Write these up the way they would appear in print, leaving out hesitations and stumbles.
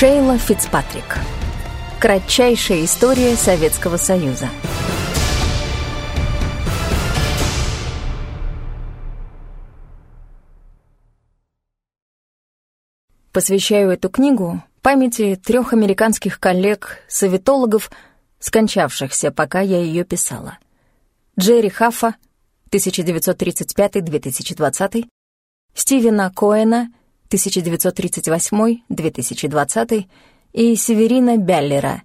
Шейла Фицпатрик. Кратчайшая история Советского Союза. Посвящаю эту книгу памяти 3 американских коллег-советологов, скончавшихся, пока я ее писала. Джерри Хаффа, 1935-2020, Стивена Коэна, 1938-2020, и Северина Бяллера,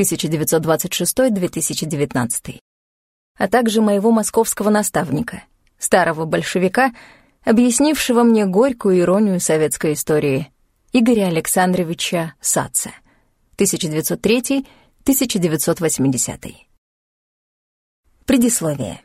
1926-2019, а также моего московского наставника, старого большевика, объяснившего мне горькую иронию советской истории, Игоря Александровича Саца, 1903-1980. Предисловие.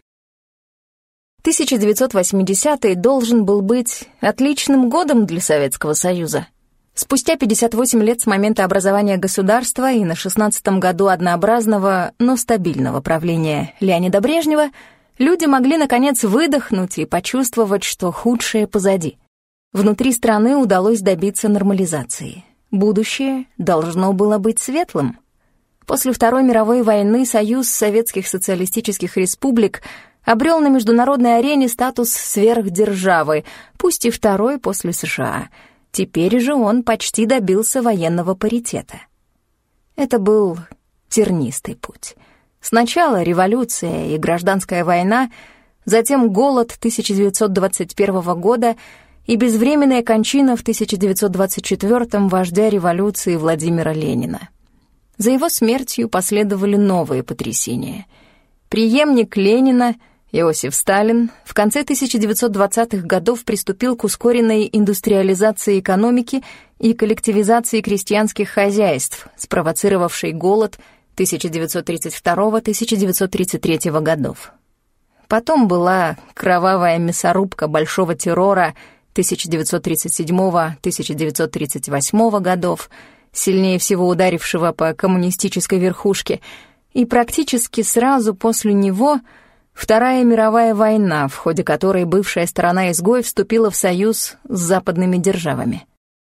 1980 должен был быть отличным годом для Советского Союза. Спустя 58 лет с момента образования государства и на 16-м году однообразного, но стабильного правления Леонида Брежнева люди могли, наконец, выдохнуть и почувствовать, что худшее позади. Внутри страны удалось добиться нормализации. Будущее должно было быть светлым. После Второй мировой войны Союз Советских Социалистических Республик обрел на международной арене статус сверхдержавы, пусть и второй после США. Теперь же он почти добился военного паритета. Это был тернистый путь. Сначала революция и гражданская война, затем голод 1921 года и безвременная кончина в 1924-м вождя революции Владимира Ленина. За его смертью последовали новые потрясения. Преемник Ленина, Иосиф Сталин, в конце 1920-х годов приступил к ускоренной индустриализации экономики и коллективизации крестьянских хозяйств, спровоцировавшей голод 1932-1933 годов. Потом была кровавая мясорубка большого террора 1937-1938 годов, сильнее всего ударившего по коммунистической верхушке, и практически сразу после него Вторая мировая война, в ходе которой бывшая сторона-изгой вступила в союз с западными державами.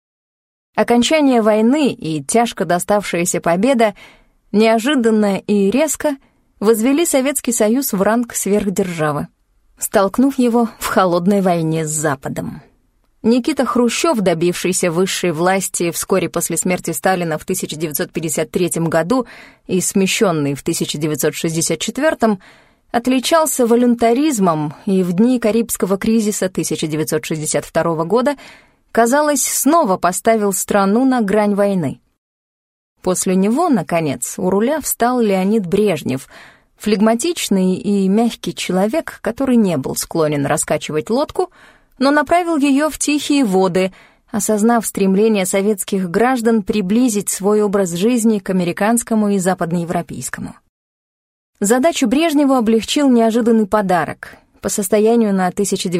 Окончание войны и тяжко доставшаяся победа неожиданно и резко возвели Советский Союз в ранг сверхдержавы, столкнув его в холодной войне с Западом. Никита Хрущев, добившийся высшей власти вскоре после смерти Сталина в 1953 году и смещенный в 1964, отличался волюнтаризмом и в дни Карибского кризиса 1962 года, казалось, снова поставил страну на грань войны. После него, наконец, у руля встал Леонид Брежнев, флегматичный и мягкий человек, который не был склонен раскачивать лодку, но направил ее в тихие воды, осознав стремление советских граждан приблизить свой образ жизни к американскому и западноевропейскому. Задачу Брежневу облегчил неожиданный подарок. По состоянию на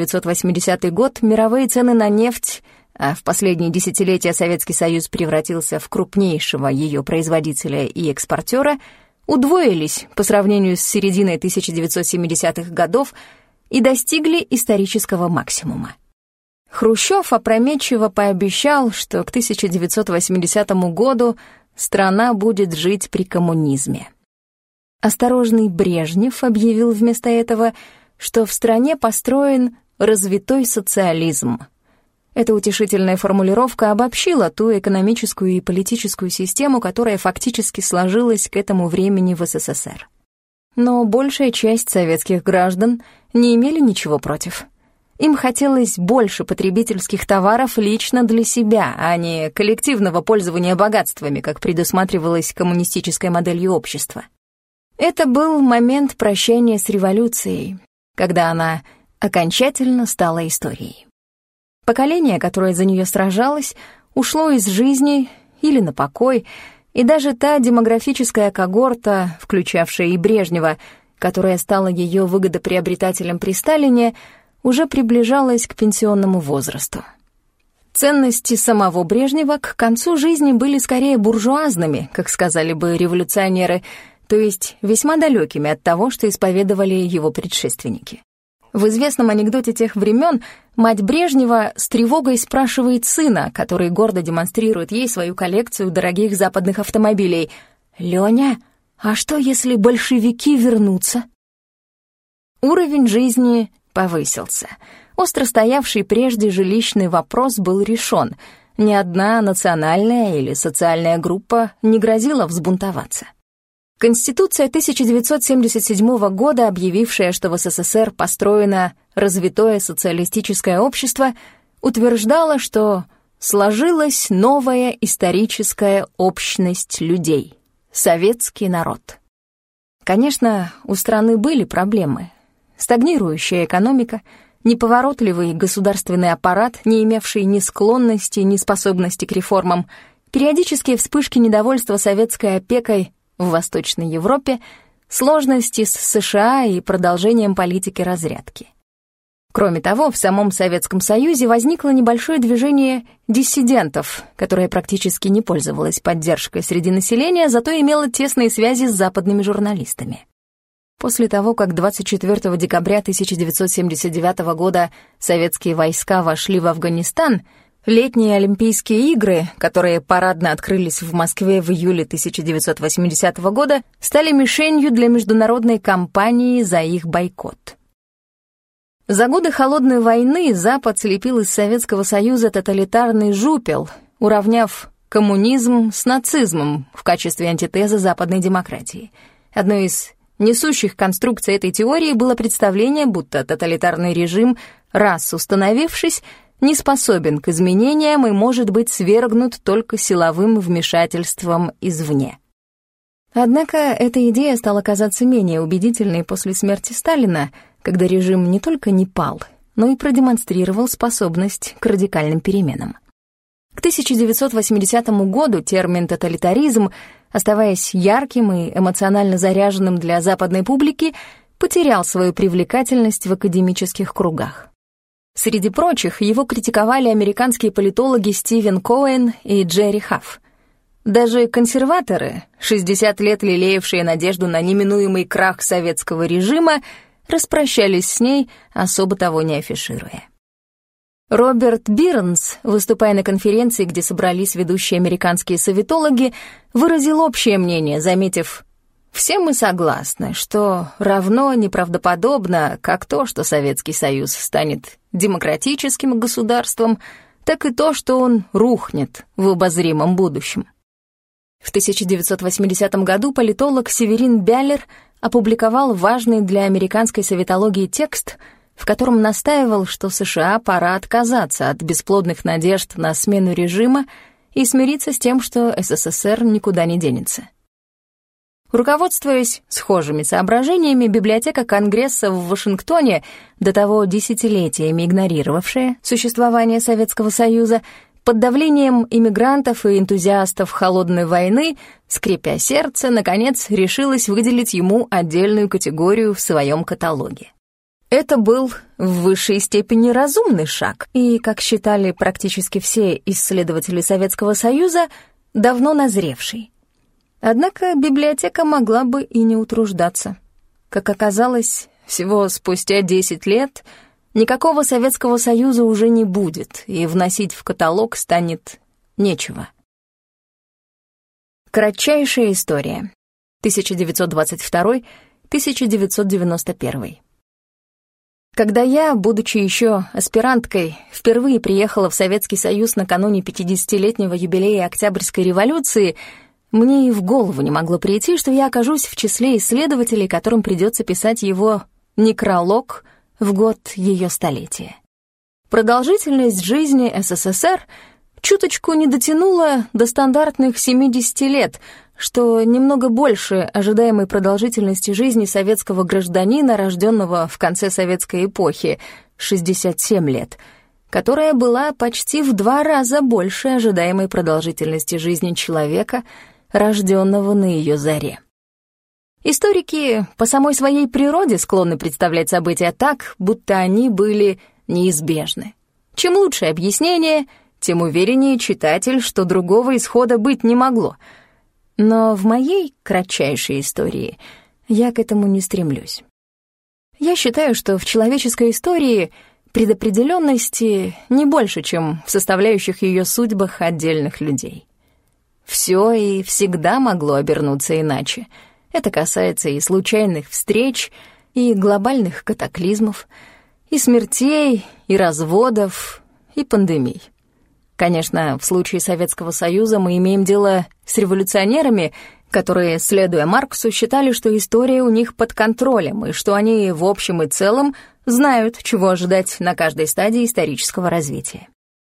1980 год мировые цены на нефть, а в последние десятилетия Советский Союз превратился в крупнейшего ее производителя и экспортера, удвоились по сравнению с серединой 1970-х годов и достигли исторического максимума. Хрущев опрометчиво пообещал, что к 1980 году страна будет жить при коммунизме. Осторожный Брежнев объявил вместо этого, что в стране построен развитой социализм. Эта утешительная формулировка обобщила ту экономическую и политическую систему, которая фактически сложилась к этому времени в СССР. Но большая часть советских граждан не имели ничего против. Им хотелось больше потребительских товаров лично для себя, а не коллективного пользования богатствами, как предусматривалось коммунистической моделью общества. Это был момент прощания с революцией, когда она окончательно стала историей. Поколение, которое за нее сражалось, ушло из жизни или на покой, и даже та демографическая когорта, включавшая и Брежнева, которая стала ее выгодоприобретателем при Сталине, уже приближалась к пенсионному возрасту. Ценности самого Брежнева к концу жизни были скорее буржуазными, как сказали бы революционеры, то есть весьма далекими от того, что исповедовали его предшественники. В известном анекдоте тех времен мать Брежнева с тревогой спрашивает сына, который гордо демонстрирует ей свою коллекцию дорогих западных автомобилей: «Лёня, а что, если большевики вернутся?» Уровень жизни повысился. Остро стоявший прежде жилищный вопрос был решен. Ни одна национальная или социальная группа не грозила взбунтоваться. Конституция 1977 года, объявившая, что в СССР построено развитое социалистическое общество, утверждала, что сложилась новая историческая общность людей — советский народ. Конечно, у страны были проблемы. Стагнирующая экономика, неповоротливый государственный аппарат, не имевший ни склонности, ни способности к реформам, периодические вспышки недовольства советской опекой в Восточной Европе, сложности с США и продолжением политики разрядки. Кроме того, в самом Советском Союзе возникло небольшое движение диссидентов, которое практически не пользовалось поддержкой среди населения, зато имело тесные связи с западными журналистами. После того, как 24 декабря 1979 года советские войска вошли в Афганистан, летние Олимпийские игры, которые парадно открылись в Москве в июле 1980 года, стали мишенью для международной кампании за их бойкот. За годы Холодной войны Запад слепил из Советского Союза тоталитарный жупел, уравняв коммунизм с нацизмом в качестве антитезы западной демократии. Одной из несущих конструкций этой теории было представление, будто тоталитарный режим, раз установившись, не способен к изменениям и может быть свергнут только силовым вмешательством извне. Однако эта идея стала казаться менее убедительной после смерти Сталина, когда режим не только не пал, но и продемонстрировал способность к радикальным переменам. К 1980 году термин «тоталитаризм», оставаясь ярким и эмоционально заряженным для западной публики, потерял свою привлекательность в академических кругах. Среди прочих, его критиковали американские политологи Стивен Коэн и Джерри Хафф. Даже консерваторы, 60 лет лелеявшие надежду на неминуемый крах советского режима, распрощались с ней, особо того не афишируя. Роберт Бирнс, выступая на конференции, где собрались ведущие американские советологи, выразил общее мнение, заметив: «Все мы согласны, что равно неправдоподобно как то, что Советский Союз станет демократическим государством, так и то, что он рухнет в обозримом будущем». В 1980 году политолог Северин Бяллер опубликовал важный для американской советологии текст, в котором настаивал, что США пора отказаться от бесплодных надежд на смену режима и смириться с тем, что СССР никуда не денется. Руководствуясь схожими соображениями, библиотека Конгресса в Вашингтоне, до того десятилетиями игнорировавшая существование Советского Союза, под давлением иммигрантов и энтузиастов Холодной войны, скрипя сердце, наконец решилась выделить ему отдельную категорию в своем каталоге. Это был в высшей степени разумный шаг и, как считали практически все исследователи Советского Союза, давно назревший. Однако библиотека могла бы и не утруждаться. Как оказалось, всего спустя 10 лет никакого Советского Союза уже не будет, и вносить в каталог станет нечего. Кратчайшая история. 1922-1991. Когда я, будучи еще аспиранткой, впервые приехала в Советский Союз накануне 50-летнего юбилея Октябрьской революции, мне и в голову не могло прийти, что я окажусь в числе исследователей, которым придется писать его некролог в год ее столетия. Продолжительность жизни СССР чуточку не дотянула до стандартных 70 лет, что немного больше ожидаемой продолжительности жизни советского гражданина, рожденного в конце советской эпохи, 67 лет, которая была почти в 2 раза больше ожидаемой продолжительности жизни человека, рожденного на ее заре. Историки по самой своей природе склонны представлять события так, будто они были неизбежны. Чем лучше объяснение, тем увереннее читатель, что другого исхода быть не могло. Но в моей кратчайшей истории я к этому не стремлюсь. Я считаю, что в человеческой истории предопределенности не больше, чем в составляющих ее судьбах отдельных людей. Все и всегда могло обернуться иначе. Это касается и случайных встреч, и глобальных катаклизмов, и смертей, и разводов, и пандемий. Конечно, в случае Советского Союза мы имеем дело с революционерами, которые, следуя Марксу, считали, что история у них под контролем, и что они в общем и целом знают, чего ожидать на каждой стадии исторического развития.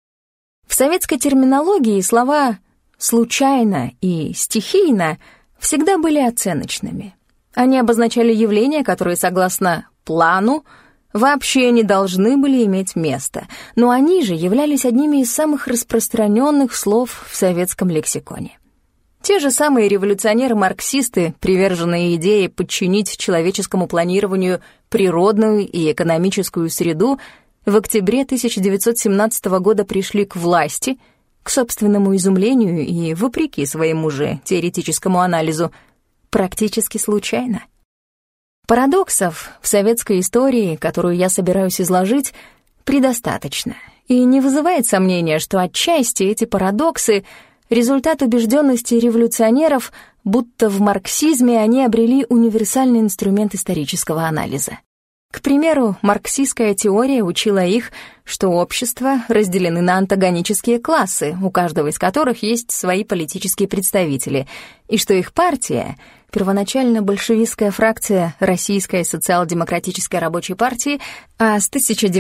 В советской терминологии слова «случайно» и «стихийно» всегда были оценочными. Они обозначали явления, которые, согласно плану, вообще не должны были иметь места, но они же являлись одними из самых распространенных слов в советском лексиконе. Те же самые революционеры-марксисты, приверженные идее подчинить человеческому планированию природную и экономическую среду, в октябре 1917 года пришли к власти, к собственному изумлению и, вопреки своему же теоретическому анализу, практически случайно. Парадоксов в советской истории, которую я собираюсь изложить, предостаточно, и не вызывает сомнения, что отчасти эти парадоксы — результат убежденности революционеров, будто в марксизме они обрели универсальный инструмент исторического анализа. К примеру, марксистская теория учила их, что общества разделены на антагонические классы, у каждого из которых есть свои политические представители, и что их партия, первоначально большевистская фракция Российской социал-демократической рабочей партии, а с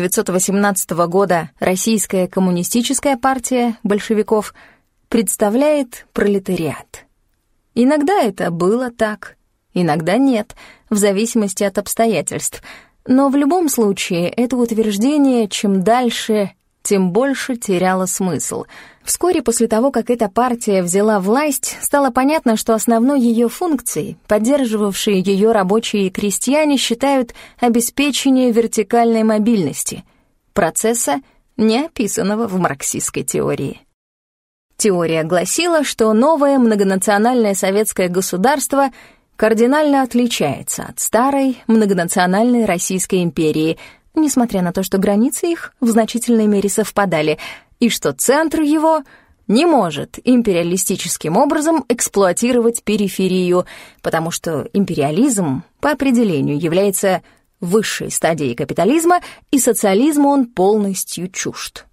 1918 года Российская коммунистическая партия большевиков, представляет пролетариат. Иногда это было так, иногда нет, в зависимости от обстоятельств. Но в любом случае это утверждение чем дальше, тем больше теряло смысл. Вскоре после того, как эта партия взяла власть, стало понятно, что основной ее функцией, поддерживавшие ее рабочие и крестьяне, считают обеспечение вертикальной мобильности, процесса, не описанного в марксистской теории. Теория гласила, что новое многонациональное советское государство кардинально отличается от старой многонациональной Российской империи, несмотря на то, что границы их в значительной мере совпадали, и что центр его не может империалистическим образом эксплуатировать периферию, потому что империализм по определению является высшей стадией капитализма, и социализму он полностью чужд.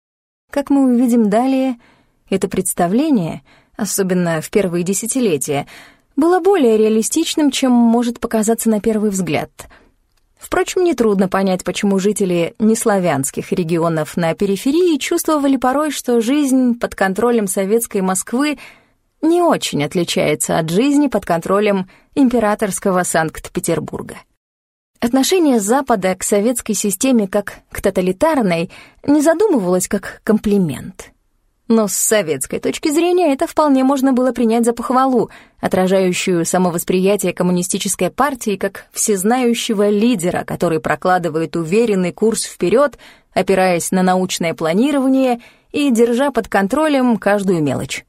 Как мы увидим далее, это представление, особенно в первые десятилетия, было более реалистичным, чем может показаться на первый взгляд. Впрочем, нетрудно понять, почему жители неславянских регионов на периферии чувствовали порой, что жизнь под контролем советской Москвы не очень отличается от жизни под контролем императорского Санкт-Петербурга. Отношение Запада к советской системе как к тоталитарной не задумывалось как комплимент. Но с советской точки зрения это вполне можно было принять за похвалу, отражающую самовосприятие коммунистической партии как всезнающего лидера, который прокладывает уверенный курс вперед, опираясь на научное планирование и держа под контролем каждую мелочь.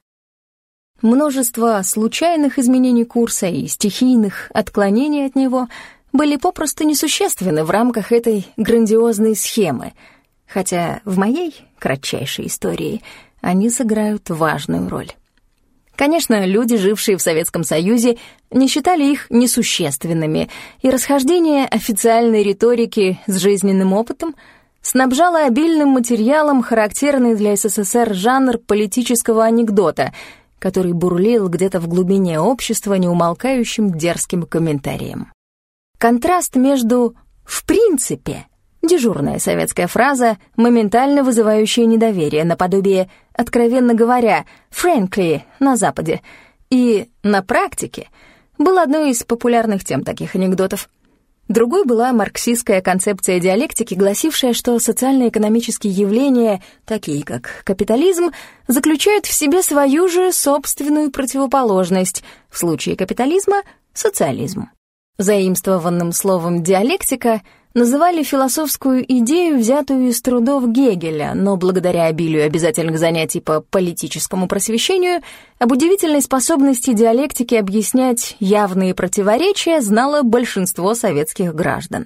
Множество случайных изменений курса и стихийных отклонений от него были попросту несущественны в рамках этой грандиозной схемы, хотя в моей кратчайшей истории они сыграют важную роль. Конечно, люди, жившие в Советском Союзе, не считали их несущественными, и расхождение официальной риторики с жизненным опытом снабжало обильным материалом характерный для СССР жанр политического анекдота, который бурлил где-то в глубине общества неумолкающим дерзким комментарием. Контраст между «в принципе» — дежурная советская фраза, моментально вызывающая недоверие, наподобие, откровенно говоря, «frankly» на Западе, и «на практике» был одной из популярных тем таких анекдотов. Другой была марксистская концепция диалектики, гласившая, что социально-экономические явления, такие как капитализм, заключают в себе свою же собственную противоположность, в случае капитализма — социализм. Заимствованным словом «диалектика» называли философскую идею, взятую из трудов Гегеля, но благодаря обилию обязательных занятий по политическому просвещению об удивительной способности диалектики объяснять явные противоречия знало большинство советских граждан.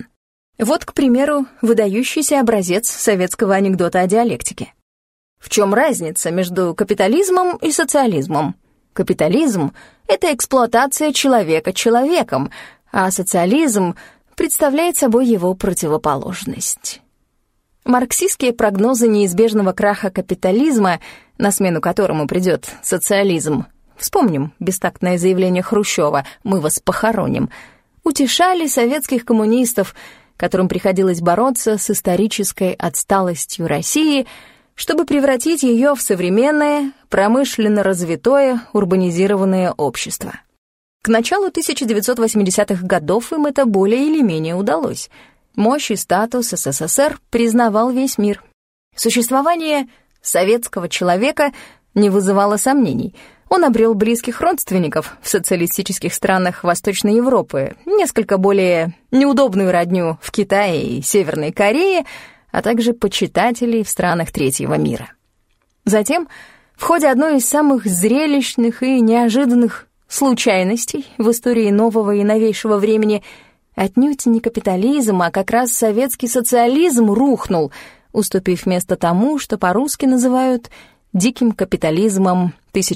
Вот, к примеру, выдающийся образец советского анекдота о диалектике. В чем разница между капитализмом и социализмом? Капитализм — это эксплуатация человека человеком, а социализм представляет собой его противоположность. Марксистские прогнозы неизбежного краха капитализма, на смену которому придет социализм, вспомним бестактное заявление Хрущева «мы вас похороним», утешали советских коммунистов, которым приходилось бороться с исторической отсталостью России, чтобы превратить ее в современное, промышленно развитое, урбанизированное общество. К началу 1980-х годов им это более или менее удалось. Мощь и статус СССР признавал весь мир. Существование советского человека не вызывало сомнений. Он обрел близких родственников в социалистических странах Восточной Европы, несколько более неудобную родню в Китае и Северной Корее, а также почитателей в странах третьего мира. Затем, в ходе одной из самых зрелищных и неожиданных случайностей в истории нового и новейшего времени, отнюдь не капитализм, а как раз советский социализм рухнул, уступив место тому, что по-русски называют диким капитализмом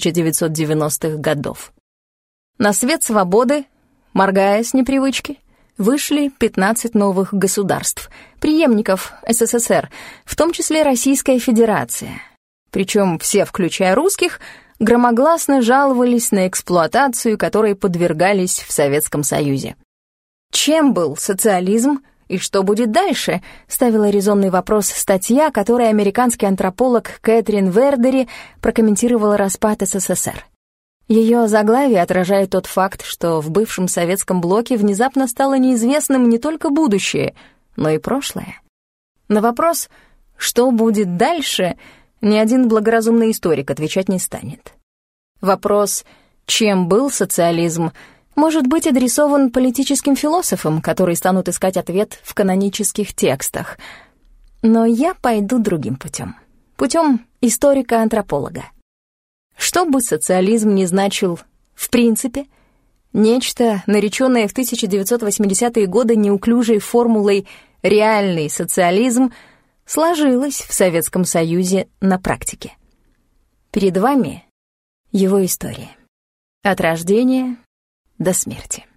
1990-х годов. На свет свободы, моргая с непривычки, вышли 15 новых государств, преемников СССР, в том числе Российская Федерация. Причем все, включая русских, громогласно жаловались на эксплуатацию, которой подвергались в Советском Союзе. Чем был социализм и что будет дальше, ставила резонный вопрос статья, которой американский антрополог Кэтрин Вердери прокомментировала распад СССР. Ее заглавие отражает тот факт, что в бывшем советском блоке внезапно стало неизвестным не только будущее, но и прошлое. На вопрос «что будет дальше?» ни один благоразумный историк отвечать не станет. Вопрос «чем был социализм?» может быть адресован политическим философам, которые станут искать ответ в канонических текстах. Но я пойду другим путем. Путем историка-антрополога. Что бы социализм ни значил в принципе, нечто, нареченное в 1980-е годы неуклюжей формулой «реальный социализм», сложилось в Советском Союзе на практике. Перед вами его история. От рождения до смерти.